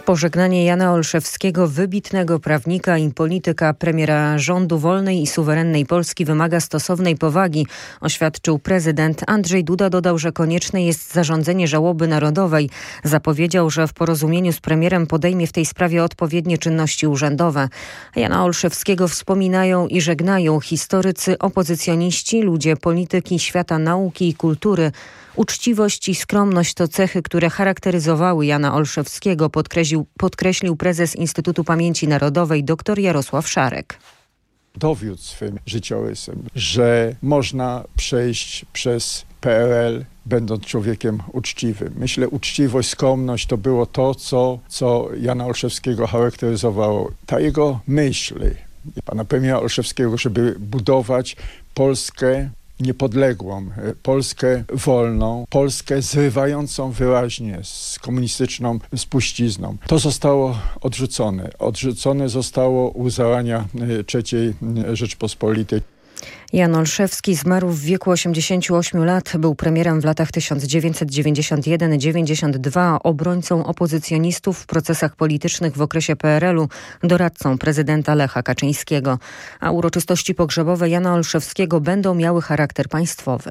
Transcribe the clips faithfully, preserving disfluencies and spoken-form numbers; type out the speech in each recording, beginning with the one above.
Pożegnanie Jana Olszewskiego, wybitnego prawnika i polityka, premiera rządu wolnej i suwerennej Polski, wymaga stosownej powagi, oświadczył prezydent. Andrzej Duda dodał, że konieczne jest zarządzenie żałoby narodowej. Zapowiedział, że w porozumieniu z premierem podejmie w tej sprawie odpowiednie czynności urzędowe. Jana Olszewskiego wspominają i żegnają historycy, opozycjoniści, ludzie polityki, świata nauki i kultury. Uczciwość i skromność to cechy, które charakteryzowały Jana Olszewskiego, podkreślił, podkreślił prezes Instytutu Pamięci Narodowej dr Jarosław Szarek. Dowiódł swym życiorysem, że można przejść przez P R L będąc człowiekiem uczciwym. Myślę, uczciwość, skromność to było to, co, co Jana Olszewskiego charakteryzowało. Ta jego myśl, pana premiera Olszewskiego, żeby budować Polskę niepodległą, Polskę wolną, Polskę zrywającą wyraźnie z komunistyczną spuścizną. To zostało odrzucone. Odrzucone zostało u zarania trzeciej Rzeczpospolitej. Jan Olszewski zmarł w wieku osiemdziesięciu ośmiu lat. Był premierem w latach tysiąc dziewięćset dziewięćdziesiątym pierwszym do dziewięćdziesiątego drugiego, obrońcą opozycjonistów w procesach politycznych w okresie P R L-u, doradcą prezydenta Lecha Kaczyńskiego. A uroczystości pogrzebowe Jana Olszewskiego będą miały charakter państwowy.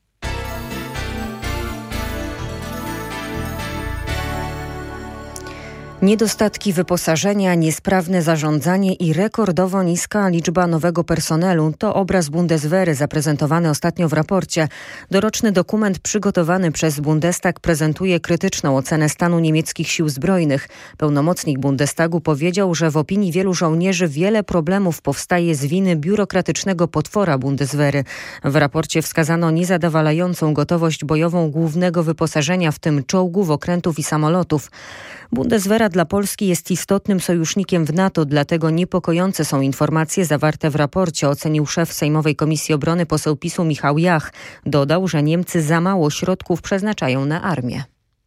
Niedostatki wyposażenia, niesprawne zarządzanie i rekordowo niska liczba nowego personelu to obraz Bundeswehry zaprezentowany ostatnio w raporcie. Doroczny dokument przygotowany przez Bundestag prezentuje krytyczną ocenę stanu niemieckich sił zbrojnych. Pełnomocnik Bundestagu powiedział, że w opinii wielu żołnierzy wiele problemów powstaje z winy biurokratycznego potwora Bundeswehry. W raporcie wskazano niezadowalającą gotowość bojową głównego wyposażenia, w tym czołgów, okrętów i samolotów. Bundeswehra dla Polski jest istotnym sojusznikiem w NATO, dlatego niepokojące są informacje zawarte w raporcie, ocenił szef Sejmowej Komisji Obrony poseł PiSu Michał Jach. Dodał, że Niemcy za mało środków przeznaczają na armię.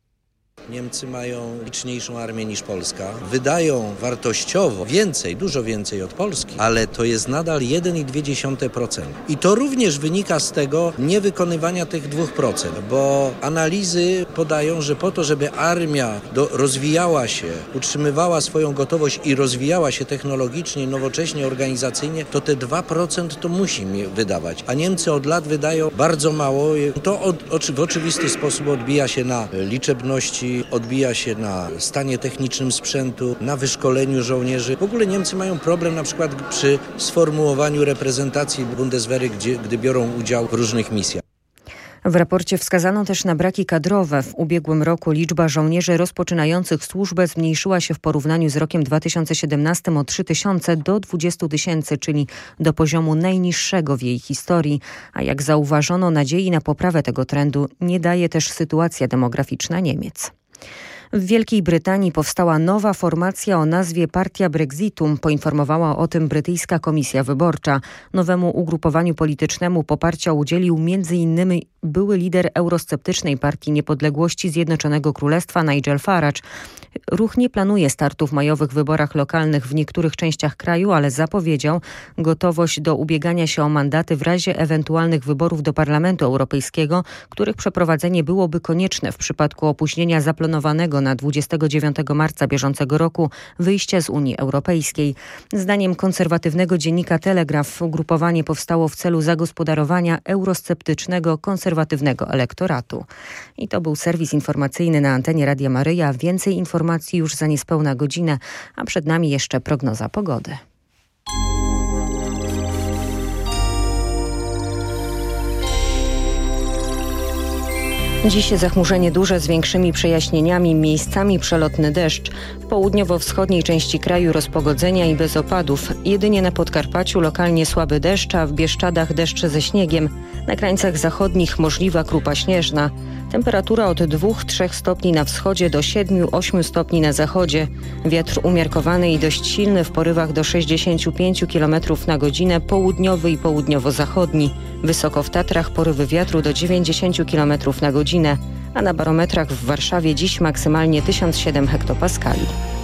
Niemcy mają liczniejszą armię niż Polska. Wydają wartościowo więcej, dużo więcej od Polski, ale to jest nadal jeden i dwie dziesiąte procent. I to również wynika z tego niewykonywania tych dwóch procent, bo analizy podają, że po to, żeby armia do, rozwijała się, utrzymywała swoją gotowość i rozwijała się technologicznie, nowocześnie, organizacyjnie, to te dwa procent to musi wydawać. A Niemcy od lat wydają bardzo mało. To od, oczy, w oczywisty sposób odbija się na liczebności, odbija się na stanie technicznym sprzętu, na wyszkoleniu żołnierzy. W ogóle Niemcy mają problem na przykład przy sformułowaniu reprezentacji Bundeswehry, gdzie, gdy biorą udział w różnych misjach. W raporcie wskazano też na braki kadrowe. W ubiegłym roku liczba żołnierzy rozpoczynających służbę zmniejszyła się w porównaniu z rokiem dwa tysiące siedemnastym o trzy tysiące do dwudziestu tysięcy, czyli do poziomu najniższego w jej historii. A jak zauważono, nadziei na poprawę tego trendu nie daje też sytuacja demograficzna Niemiec. W Wielkiej Brytanii powstała nowa formacja o nazwie Partia Brexitu. Poinformowała o tym brytyjska komisja wyborcza. Nowemu ugrupowaniu politycznemu poparcia udzielił między innymi były lider eurosceptycznej Partii Niepodległości Zjednoczonego Królestwa Nigel Farage. Ruch nie planuje startu w majowych wyborach lokalnych w niektórych częściach kraju, ale zapowiedział gotowość do ubiegania się o mandaty w razie ewentualnych wyborów do Parlamentu Europejskiego, których przeprowadzenie byłoby konieczne w przypadku opóźnienia zaplanowanego na dwudziestego dziewiątego marca bieżącego roku wyjścia z Unii Europejskiej. Zdaniem konserwatywnego dziennika Telegraf ugrupowanie powstało w celu zagospodarowania eurosceptycznego, konserwatywnego elektoratu. I to był serwis informacyjny na antenie Radia Maryja. Więcej informacji już za niespełna godzinę, a przed nami jeszcze prognoza pogody. Dziś zachmurzenie duże z większymi przejaśnieniami, miejscami przelotny deszcz. W południowo-wschodniej części kraju rozpogodzenia i bez opadów. Jedynie na Podkarpaciu lokalnie słaby deszcz, a w Bieszczadach deszcz ze śniegiem. Na krańcach zachodnich możliwa krupa śnieżna. Temperatura od dwóch do trzech stopni na wschodzie do siedmiu do ośmiu stopni na zachodzie. Wiatr umiarkowany i dość silny w porywach do sześćdziesięciu pięciu kilometrów na godzinę, południowy i południowo-zachodni. Wysoko w Tatrach porywy wiatru do dziewięćdziesięciu kilometrów na godzinę, a na barometrach w Warszawie dziś maksymalnie tysiąc siedem hektopaskali.